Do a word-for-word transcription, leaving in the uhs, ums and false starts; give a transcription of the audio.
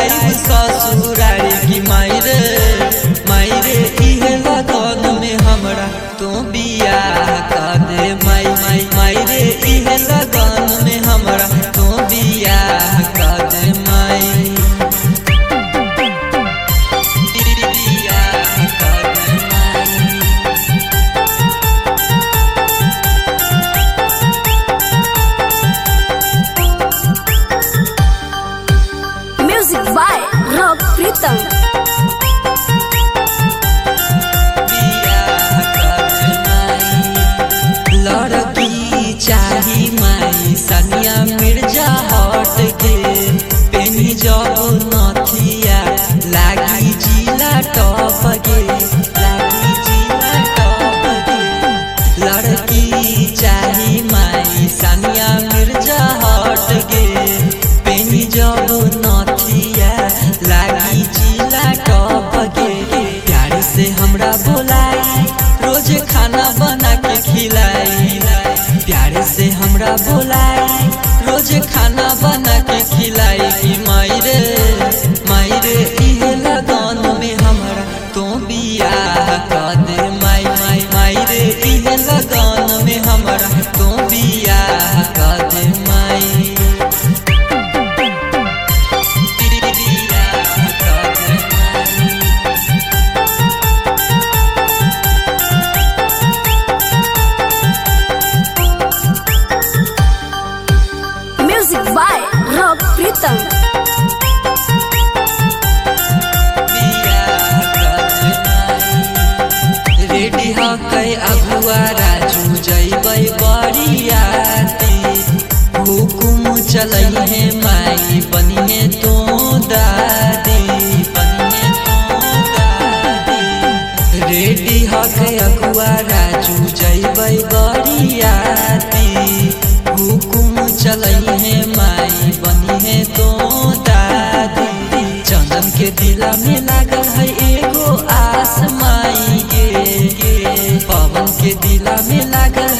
जाई ससुरारी की मायरे मायरे इहे लगन में हमरा तो बियाह कर दे माई माई मायरे इहे लगन में हमरा तो बियाह कर दे माई बियाह कर दे माई। Music by Rob Pritam. लड़की चाही माई सानिया मिर्जा हट के पेनी जब नथिया लागी जिला टॉप के लागी जिला टॉप के लड़की चाही माई सानिया मिर्जा हट के पेनी जब नथिया लागी जिला टॉप के प्यार से हमरा बोलाई रोज खाना बना के खिलाई प्यार से हमरा बोलाई रोज खाना बना के खिलाई कि मायरे मायरे इहे लगन में हमरा तो बियाह कर दे माई माई मायरे इहे लगन में हमरा तो बियाह कर दे माई बियाह कर दे माई। Music by Rob Pritam. Ready हकै अगुआ राजू जैबै बरियाती हुकुम चलै है माई बनिहे तो दादी बनिहे तो दादी रेडी हकै अगुआ राजू जैबै बरियाती हुकुम चलै है माई बनिहे तो दादी चंदन के दिला में लागल है एगो आस माई गे पवन के दिला में लागल